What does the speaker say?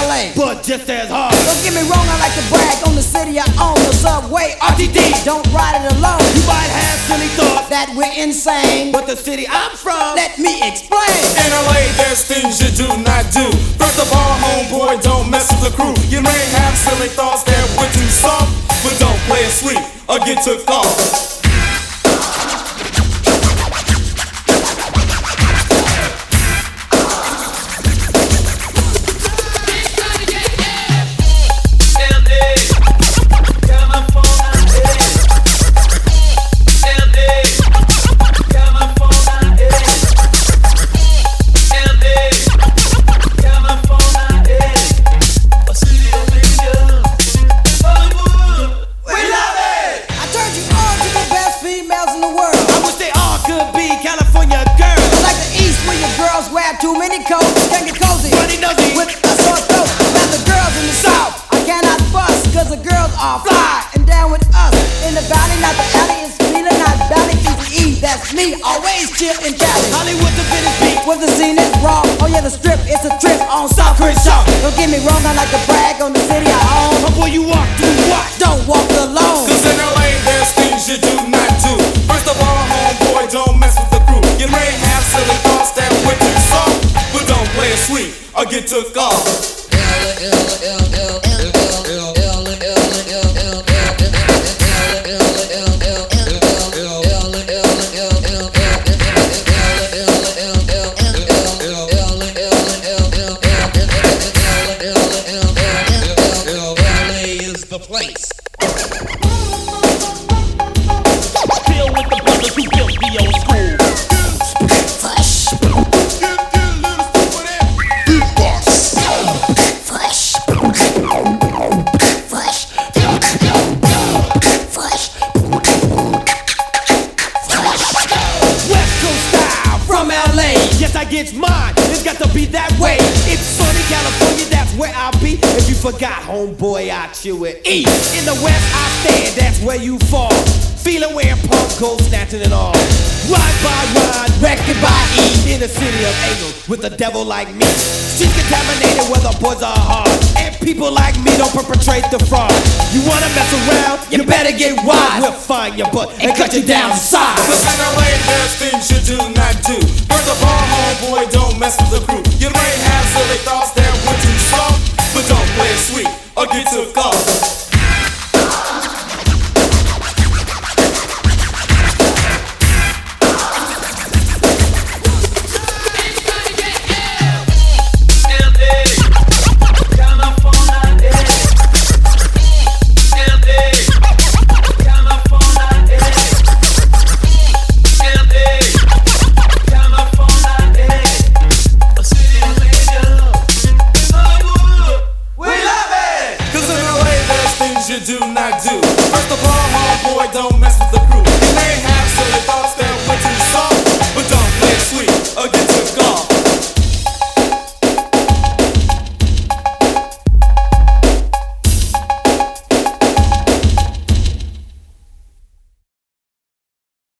LA, but just as hard. Don't get me wrong, I like to brag on the city I own, the subway, RTD. Don't ride it alone. You might have silly thoughts that we're insane, but the city I'm from, let me explain. In LA, there's things you do not do. First of all, homeboy, don't mess with the crew. You may have silly thoughts that we're too soft, but don't play it sweet or get took off. Too many coats, can get cozy with a sore throat. Now the girls in the south, I cannot fuss, cause the girls are fly and down with us. In the valley, not the alley, is feeling not valley, easy E, that's me, always chill in Cali. Hollywood the Venice beat, with the scene is raw, oh yeah the strip, it's a trip on South Crenshaw. Don't get me wrong, I like to brag on the city I own. Before you walk through what? Don't walk alone. Cause in LA there's things you do not do. First of all, homeboy, don't mess with the crew. You may have silly thoughts that we're too soft, but don't play it sweet or get took off. LA is the place. Deal with the brothers who built the old school. Yes, I get mine. It's got to be that way. It's sunny California, that's where I'll be. If you forgot, homeboy, I chew it. E. In the West, I stand, that's where you fall. Feeling where punk goes snatching it all. Ride by ride, record by E. In the city of angels, with a devil like me. She's contaminated where the boys are hard. And people like me don't perpetrate the fraud. You wanna mess around? You better get wise. We'll find your butt and cut you down to size. Cause in LA there's things you do not do. First of all, homeboy, don't mess with the crew. You may have silly thoughts that we're too soft, but don't play it sweet or get took off.